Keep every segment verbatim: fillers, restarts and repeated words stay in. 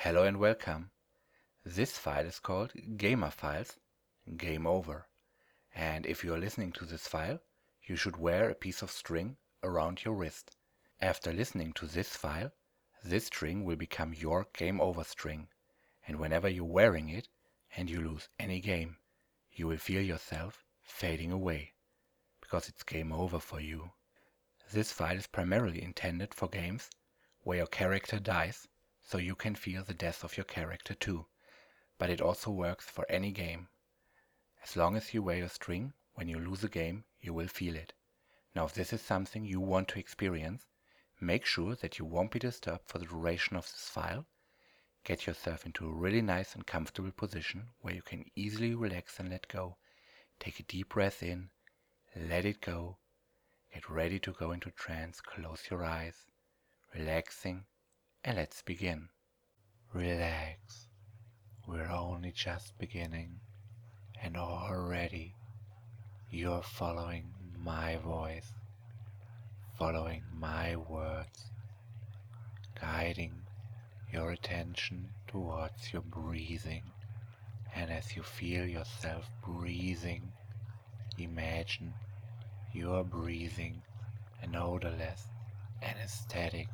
Hello and welcome. This file is called Gamer Files, Game Over. And if you are listening to this file, you should wear a piece of string around your wrist. After listening to this file, this string will become your Game Over string. And whenever you're wearing it and you lose any game, you will feel yourself fading away, because it's game over for you. This file is primarily intended for games where your character dies, so you can feel the death of your character too, but it also works for any game. As long as you wear your string, when you lose a game, you will feel it. Now if this is something you want to experience, make sure that you won't be disturbed for the duration of this file. Get yourself into a really nice and comfortable position where you can easily relax and let go. Take a deep breath in, let it go, get ready to go into trance, close your eyes, relaxing, and let's begin. Relax, we're only just beginning, and already you're following my voice, following my words, guiding your attention towards your breathing. And as you feel yourself breathing, imagine you're breathing an odorless anesthetic,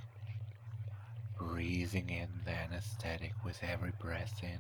breathing in the anesthetic with every breath in,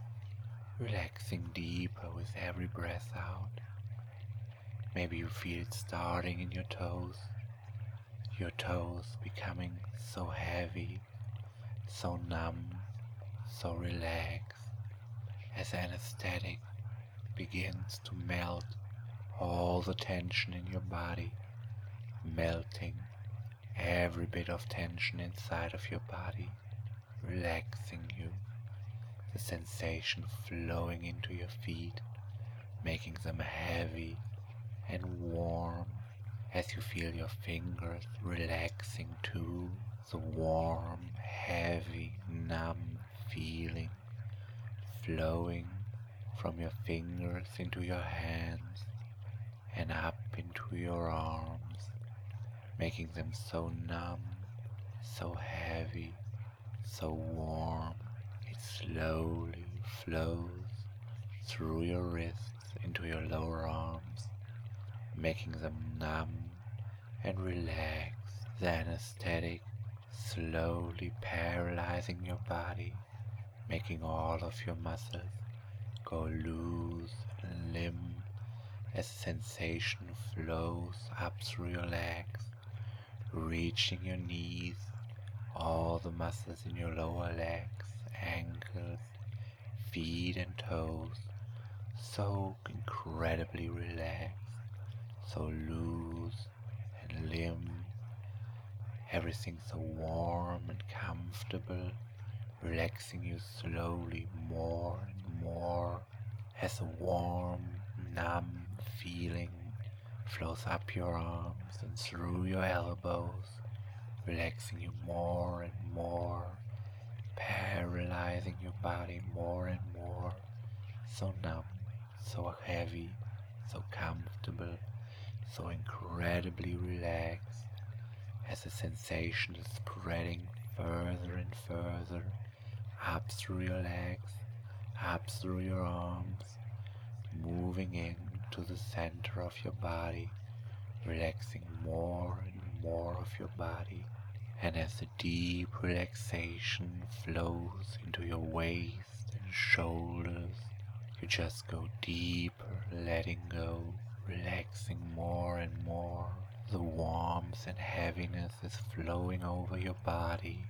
relaxing deeper with every breath out. Maybe you feel it starting in your toes, your toes becoming so heavy, so numb, so relaxed, as anesthetic begins to melt all the tension in your body, melting every bit of tension inside of your body, relaxing you, the sensation flowing into your feet, making them heavy and warm as you feel your fingers relaxing too, the warm, heavy, numb feeling flowing from your fingers into your hands and up into your arms, making them so numb, so heavy, so warm. It slowly flows through your wrists into your lower arms, making them numb and relaxed. The anesthetic slowly paralyzing your body, making all of your muscles go loose and limp as sensation flows up through your legs, reaching your knees, all the muscles in your lower legs, ankles, feet and toes, so incredibly relaxed, so loose and limp, everything so warm and comfortable, relaxing you slowly more and more as a warm, numb feeling flows up your arms and through your elbows, relaxing you more and more, paralyzing your body more and more, so numb, so heavy, so comfortable, so incredibly relaxed, as the sensation is spreading further and further, up through your legs, up through your arms, moving in to the center of your body, relaxing more and more of your body. And as the deep relaxation flows into your waist and shoulders, you just go deeper, letting go, relaxing more and more. The warmth and heaviness is flowing over your body,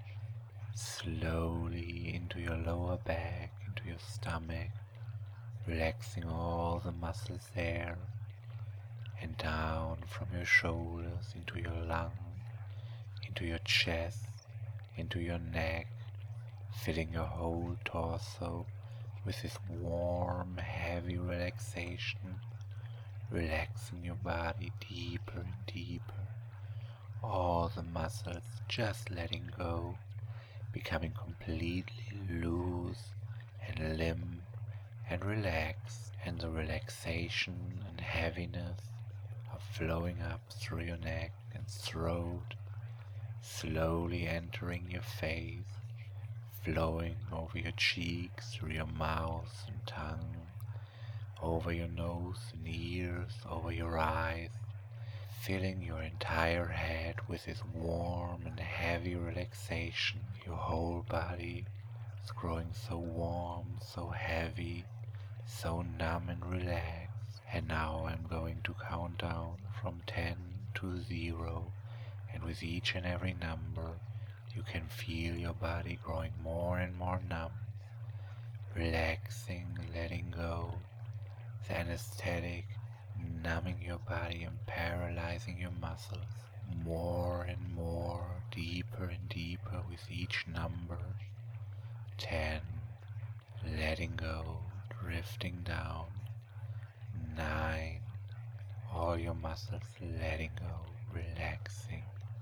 slowly into your lower back, into your stomach, relaxing all the muscles there, and down from your shoulders into your lungs, into your chest, into your neck, filling your whole torso with this warm, heavy relaxation, relaxing your body deeper and deeper, all the muscles just letting go, becoming completely loose and limp and relaxed, and the relaxation and heaviness are flowing up through your neck and throat, slowly entering your face, flowing over your cheeks, through your mouth and tongue, over your nose and ears, over your eyes, filling your entire head with this warm and heavy relaxation. Your whole body is growing so warm, so heavy, so numb and relaxed. And now I'm going to count down from ten to zero, and with each and every number you can feel your body growing more and more numb, relaxing, letting go, the anesthetic numbing your body and paralyzing your muscles more and more, deeper and deeper with each number. ten, letting go, drifting down. nine, all your muscles letting go, relaxing.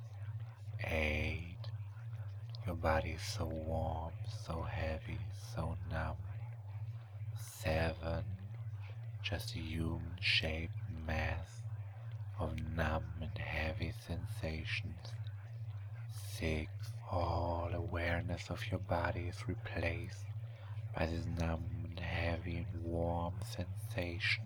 eight, your body is so warm, so heavy, so numb. seven, just a human-shaped mass of numb and heavy sensations. six, all awareness of your body is replaced by this numb and heavy and warm sensation.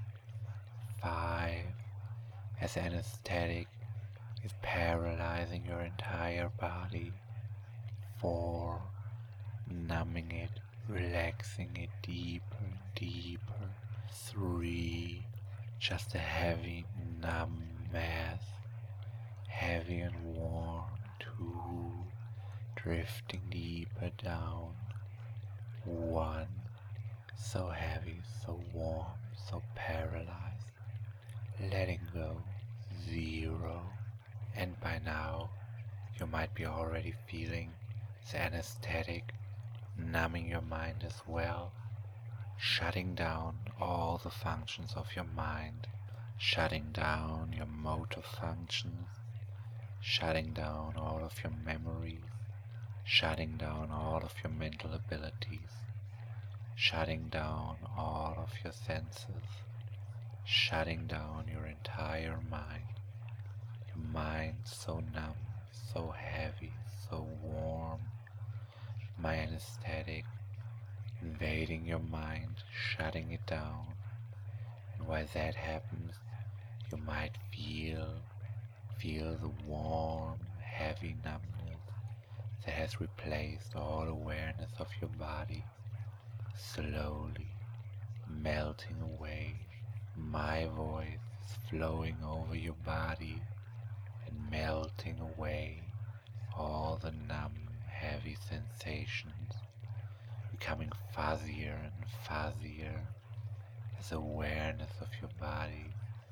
five, as anesthetic is paralyzing your entire body. four, numbing it, relaxing it deeper and deeper. three, just a heavy, numb mass, heavy and warm. two, drifting deeper down. one, so heavy, so warm, so paralyzed, letting go. zero, and by now you might be already feeling the anesthetic numbing your mind as well, shutting down all the functions of your mind, shutting down your motor functions, shutting down all of your memories, shutting down all of your mental abilities, shutting down all of your senses, shutting down your entire mind. Your mind so numb, so heavy, so warm. My anesthetic invading your mind, shutting it down. And while that happens, you might feel, feel the warm, heavy numbness that has replaced all awareness of your body, slowly melting away. My voice is flowing over your body and melting away all the numb, heavy sensations, becoming fuzzier and fuzzier as awareness of your body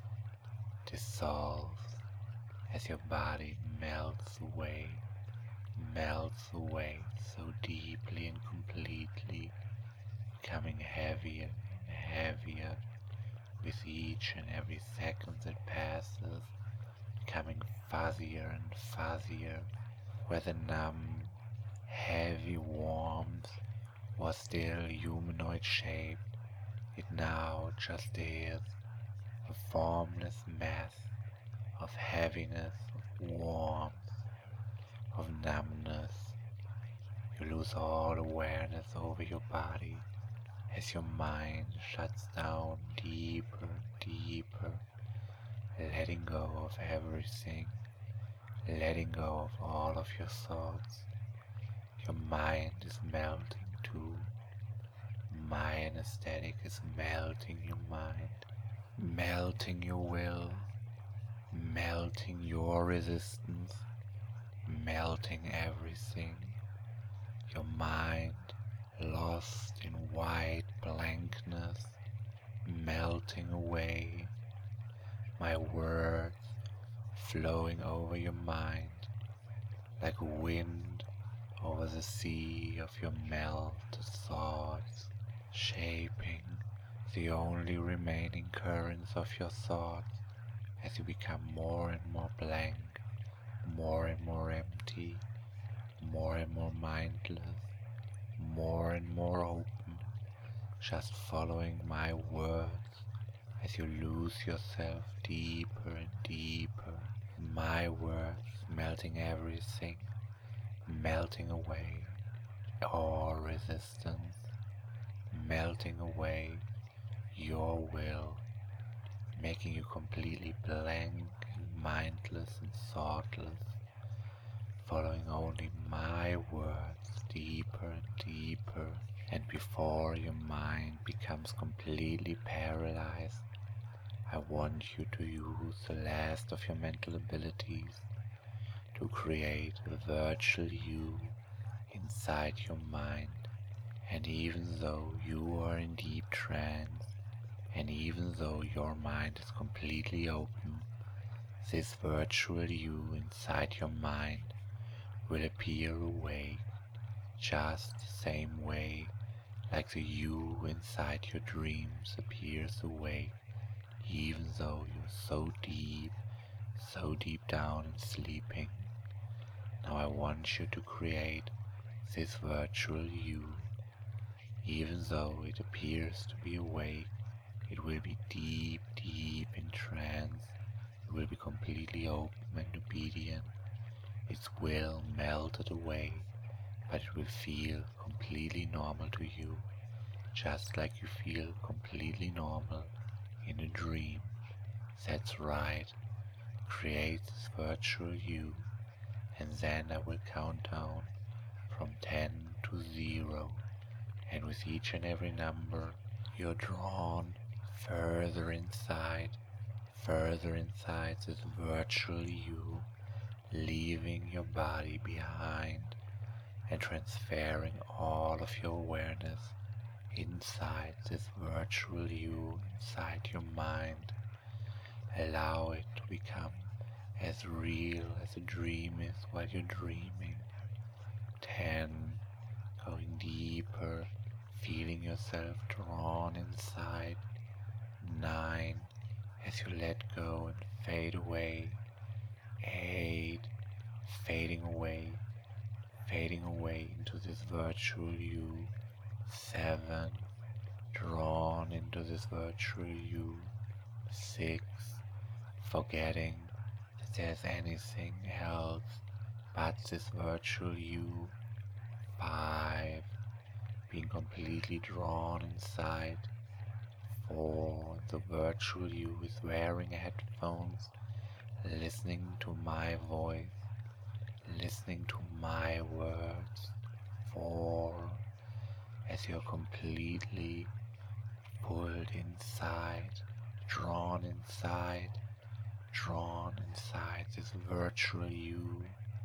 dissolves, as your body melts away, melts away so deeply and completely, becoming heavier and heavier with each and every second that passes, becoming fuzzier and fuzzier, where the numb, heavy warmth was still humanoid shaped, it now just is a formless mass of heaviness, of warmth, of numbness. You lose all awareness over your body as your mind shuts down deeper, deeper, letting go of everything, letting go of all of your thoughts. Your mind is melting too. My anesthetic is melting your mind, melting your will, melting your resistance, melting everything. Your mind lost in white blankness, melting away. My words flowing over your mind like wind over the sea of your melted thoughts, shaping the only remaining currents of your thoughts as you become more and more blank, more and more empty, more and more mindless, more and more open, just following my words as you lose yourself deeper and deeper. My words melting everything, melting away, all resistance, melting away your will, making you completely blank and mindless and thoughtless, following only my words deeper and deeper. And before your mind becomes completely paralyzed, I want you to use the last of your mental abilities to create a virtual you inside your mind. And even though you are in deep trance, and even though your mind is completely open, this virtual you inside your mind will appear awake, just the same way like the you inside your dreams appears awake, even though you're so deep, so deep down and sleeping. Now I want you to create this virtual you. Even though it appears to be awake, it will be deep, deep in trance. It will be completely open and obedient. Its will melted away, but it will feel completely normal to you, just like you feel completely normal in a dream. That's right. Create this virtual you, and then I will count down from ten to zero, and with each and every number you're drawn further inside, further inside this virtual you, leaving your body behind and transferring all of your awareness inside this virtual you, inside your mind. Allow it to become as real as a dream is while you're dreaming. Ten, going deeper, feeling yourself drawn inside. Nine, as you let go and fade away. Eight, fading away, fading away into this virtual you. Seven, drawn into this virtual you. Six, forgetting that there's anything else but this virtual you. Five, being completely drawn inside. Four, the virtual you is wearing headphones, listening to my voice, listening to my words. Four, as you're completely pulled inside, drawn inside, drawn inside this virtual you.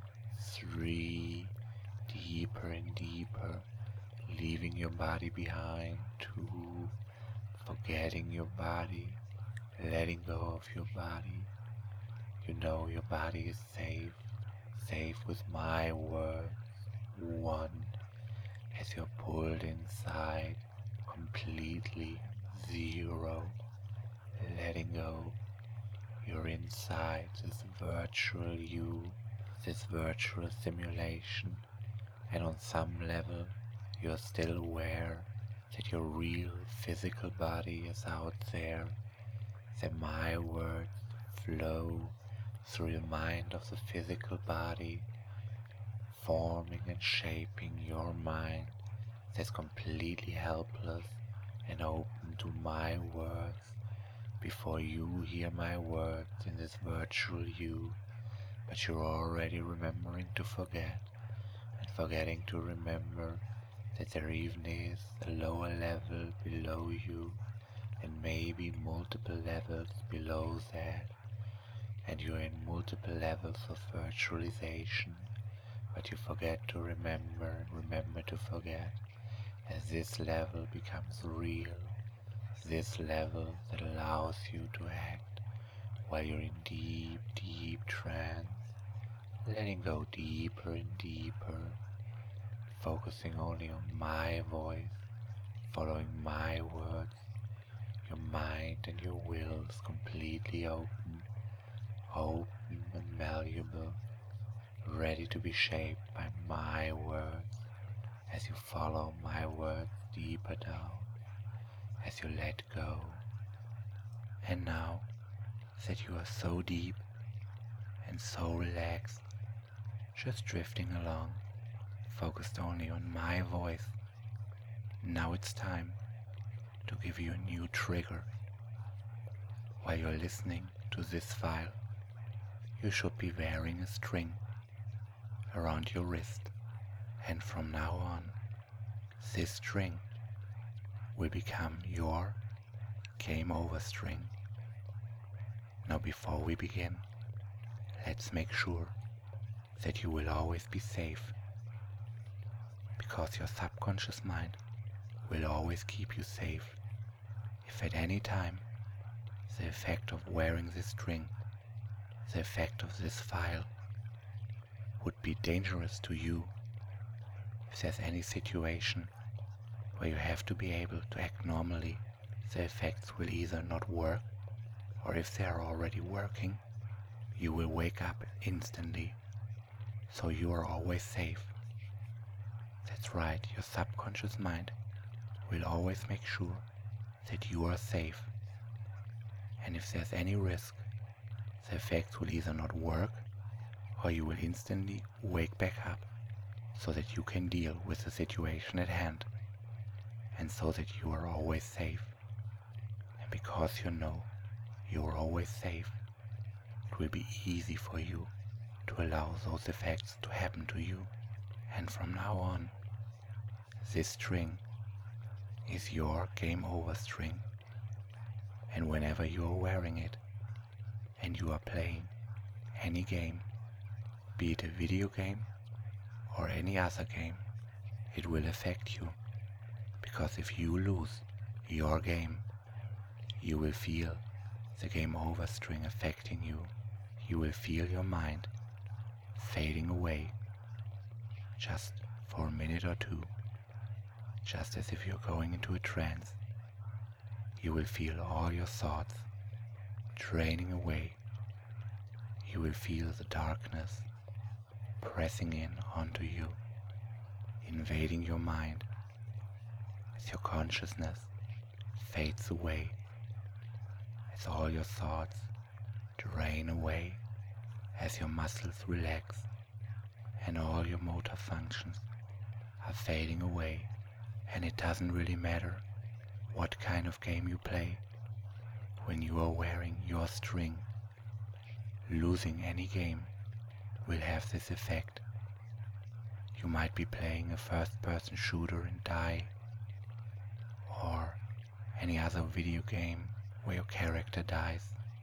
Three, deeper and deeper, leaving your body behind. Two, forgetting your body, letting go of your body. You know your body is safe, safe with my words. One, as you're pulled inside, completely. Zero, letting go. You're inside this virtual you, this virtual simulation, and on some level you're still aware that your real physical body is out there, that my words flow through the mind of the physical body, forming and shaping your mind that's completely helpless and open to my words. Before you hear my words in this virtual you, but you're already remembering to forget, and forgetting to remember that there even is a lower level below you, and maybe multiple levels below that, and you're in multiple levels of virtualization, but you forget to remember, remember to forget, as this level becomes real, this level that allows you to act while you're in deep, deep trance, letting go deeper and deeper, focusing only on my voice, following my words. Your mind and your will is completely open, open and malleable, ready to be shaped by my words as you follow my words deeper down, as you let go. And now that you are so deep and so relaxed, just drifting along, focused only on my voice. Now it's time to give you a new trigger. While you're listening to this file, you should be wearing a string around your wrist, and from now on, this string will become your game over string. Now before we begin, let's make sure that you will always be safe, because your subconscious mind will always keep you safe. If at any time the effect of wearing this string, the effect of this file, would be dangerous to you, if there's any situation where you have to be able to act normally, the effects will either not work, or if they are already working, you will wake up instantly, so you are always safe. That's right, your subconscious mind will always make sure that you are safe. And if there's any risk, the effects will either not work, or you will instantly wake back up, so that you can deal with the situation at hand, and so that you are always safe. And because you know you are always safe, it will be easy for you to allow those effects to happen to you. And from now on, this string is your game over string. And whenever you are wearing it and you are playing any game, be it a video game or any other game, it will affect you. Because if you lose your game, you will feel the game over string affecting you. You will feel your mind fading away just for a minute or two, just as if you're going into a trance. You will feel all your thoughts draining away. You will feel the darkness pressing in onto you, invading your mind as your consciousness fades away, as all your thoughts drain away, as your muscles relax and all your motor functions are fading away. And it doesn't really matter what kind of game you play. When you are wearing your string, losing any game will have this effect. You might be playing a first-person shooter and die, or any other video game where your character dies.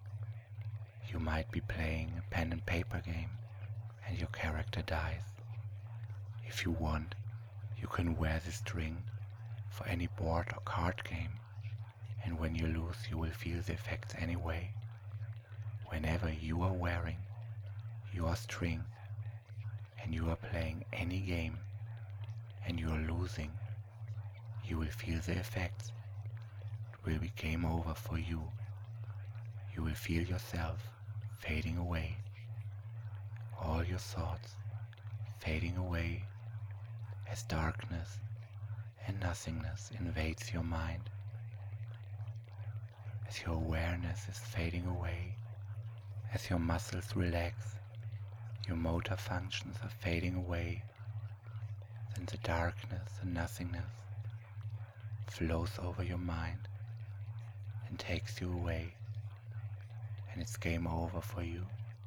You might be playing a pen and paper game and your character dies. If you want, you can wear the string for any board or card game, and when you lose, you will feel the effects anyway. Whenever you are wearing your string and you are playing any game and you are losing, you will feel the effects. It will be game over for you. You will feel yourself fading away, all your thoughts fading away as darkness and nothingness invades your mind. As your awareness is fading away, as your muscles relax, your motor functions are fading away, then the darkness and nothingness flows over your mind and takes you away, and it's game over for you.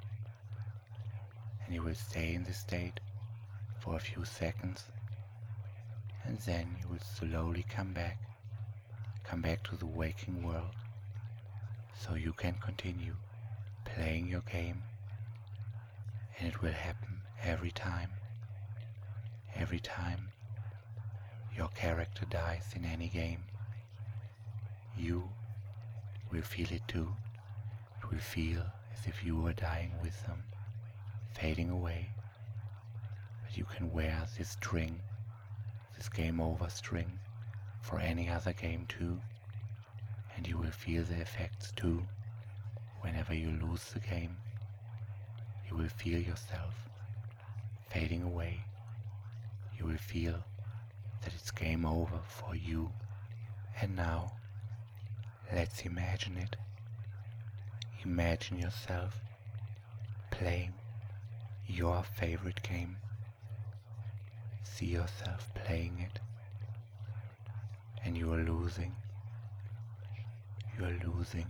And you will stay in this state for a few seconds, and then you will slowly come back, come back to the waking world, so you can continue playing your game. And it will happen every time. Every time your character dies in any game, you will feel it too. It will feel as if you were dying with them, fading away. But you can wear this string, this game over string, for any other game too, and you will feel the effects too. Whenever you lose the game, you will feel yourself fading away. You will feel that it's game over for you. And now, let's imagine it. Imagine yourself playing your favorite game. see yourself playing it, and you are losing. You are losing.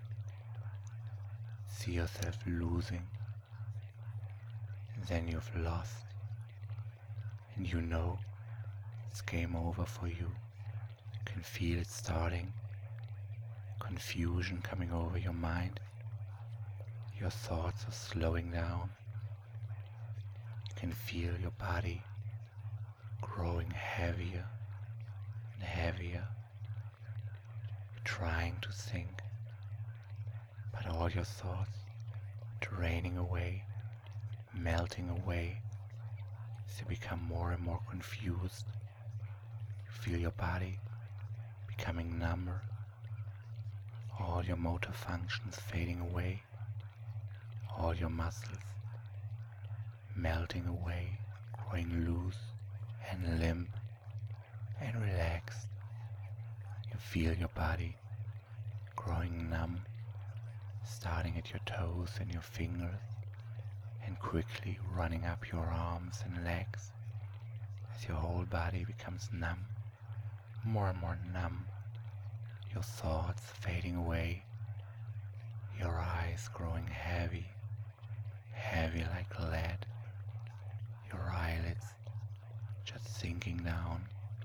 See yourself losing, and then you've lost, and you know it's game over for you. You can feel it starting, confusion coming over your mind. Your thoughts are slowing down. You can feel your body growing heavier and heavier. You're trying to think, but all your thoughts are draining away, melting away as you become more and more confused. You feel your body becoming number, all your motor functions fading away, all your muscles melting away, growing loose and limp and relaxed. You feel your body growing numb, starting at your toes and your fingers, and quickly running up your arms and legs as your whole body becomes numb, more and more numb. Your thoughts fading away, your eyes growing heavy, heavy like lead, your eyelids just sinking down,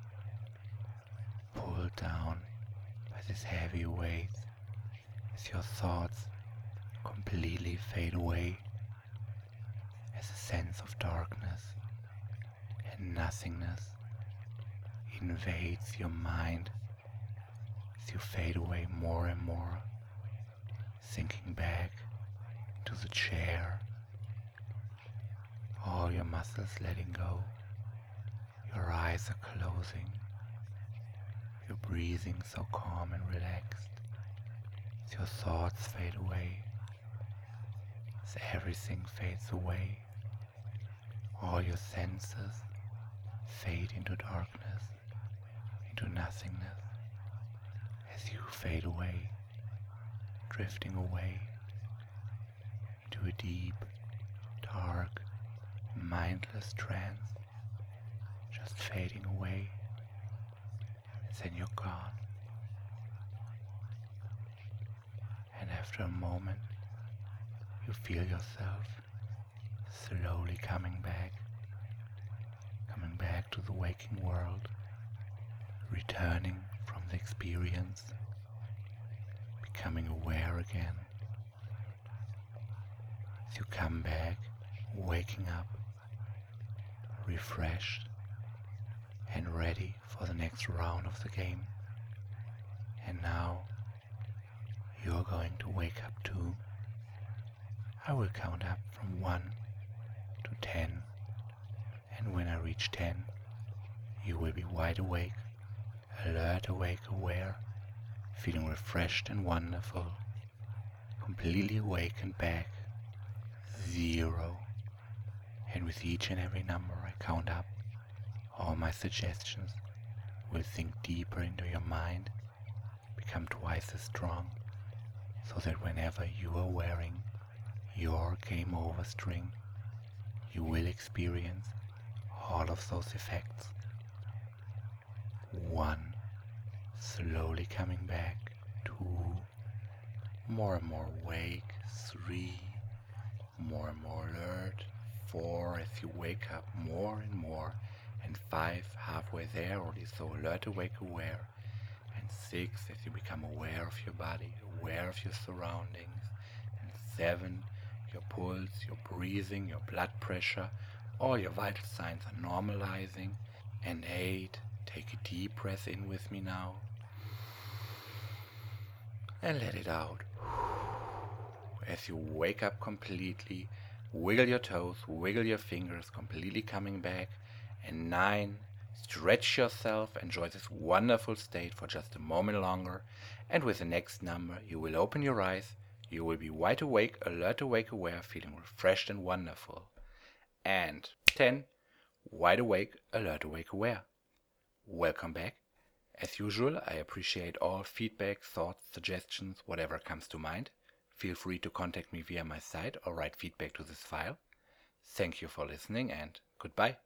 pulled down by this heavy weight as your thoughts completely fade away, as a sense of darkness and nothingness invades your mind as you fade away more and more, sinking back into the chair, all your muscles letting go, your eyes are closing, you're breathing so calm and relaxed as your thoughts fade away, as everything fades away, all your senses fade into darkness, into nothingness, as you fade away, drifting away into a deep, dark, mindless trance, just fading away, and then you're gone. And after a moment, you feel yourself slowly coming back, coming back to the waking world, returning from the experience, becoming aware again. As you come back, waking up, refreshed and ready for the next round of the game. And now you're going to wake up too. I will count up from one to ten, and when I reach ten, you will be wide awake, alert, awake, aware, feeling refreshed and wonderful, completely awake and back. Zero. And with each and every number I count up, all my suggestions will sink deeper into your mind, become twice as strong, so that whenever you are wearing your game over string, you will experience all of those effects. One, slowly coming back. Two, more and more awake. Three, more and more alert. Four, as you wake up more and more. And five, halfway there, already so alert, awake, aware. And six, as you become aware of your body, aware of your surroundings. And seven, your pulse, your breathing, your blood pressure, all your vital signs are normalizing. And eight, take a deep breath in with me now. And let it out. As you wake up completely, wiggle your toes, wiggle your fingers, completely coming back. And nine, stretch yourself, enjoy this wonderful state for just a moment longer. And with the next number, you will open your eyes. You will be wide awake, alert, awake, aware, feeling refreshed and wonderful. And ten, wide awake, alert, awake, aware. Welcome back. As usual, I appreciate all feedback, thoughts, suggestions, whatever comes to mind. Feel free to contact me via my site or write feedback to this file. Thank you for listening and goodbye.